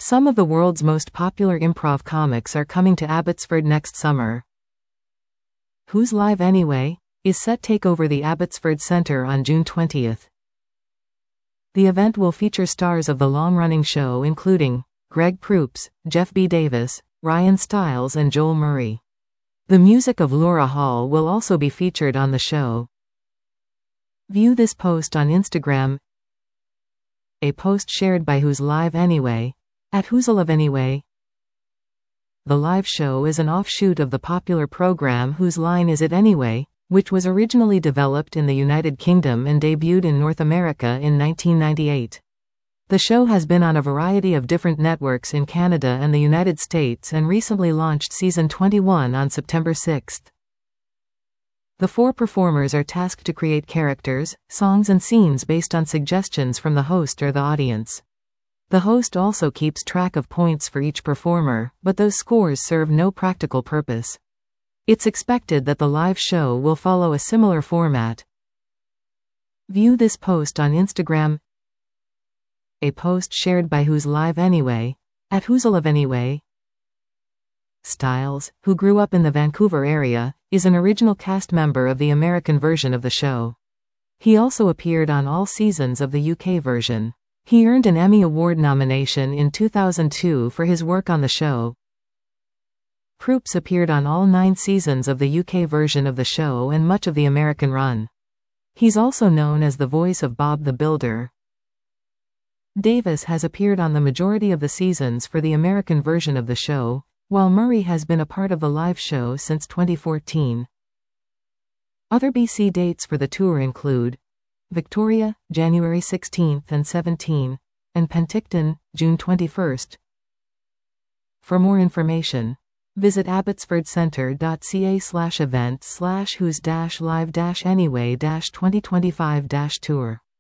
Some of the world's most popular improv comics are coming to Abbotsford next summer. Who's Live Anyway? Is set take over the Abbotsford Centre on June 20th. The event will feature stars of the long-running show including Greg Proops, Jeff B. Davis, Ryan Stiles and Joel Murray. The music of Laura Hall will also be featured on the show. View this post on Instagram. A post shared by Who's Live Anyway, at Who's Live Anyway. The live show is an offshoot of the popular program Whose Line Is It Anyway, which was originally developed in the United Kingdom and debuted in North America in 1998. The show has been on a variety of different networks in Canada and the United States and recently launched season 21 on September 6. The 4 performers are tasked to create characters, songs and scenes based on suggestions from the host or the audience. The host also keeps track of points for each performer, but those scores serve no practical purpose. It's expected that the live show will follow a similar format. View this post on Instagram. A post shared by Who's Live Anyway, at Who's Live Anyway. Stiles, who grew up in the Vancouver area, is an original cast member of the American version of the show. He also appeared on all seasons of the UK version. He earned an Emmy Award nomination in 2002 for his work on the show. Proops appeared on all 9 seasons of the UK version of the show and much of the American run. He's also known as the voice of Bob the Builder. Davis has appeared on the majority of the seasons for the American version of the show, while Murray has been a part of the live show since 2014. Other BC dates for the tour include Victoria, January 16th and 17th, and Penticton, June 21st. For more information, visit abbotsfordcentre.ca/event/whos-live-anyway-2025-tour.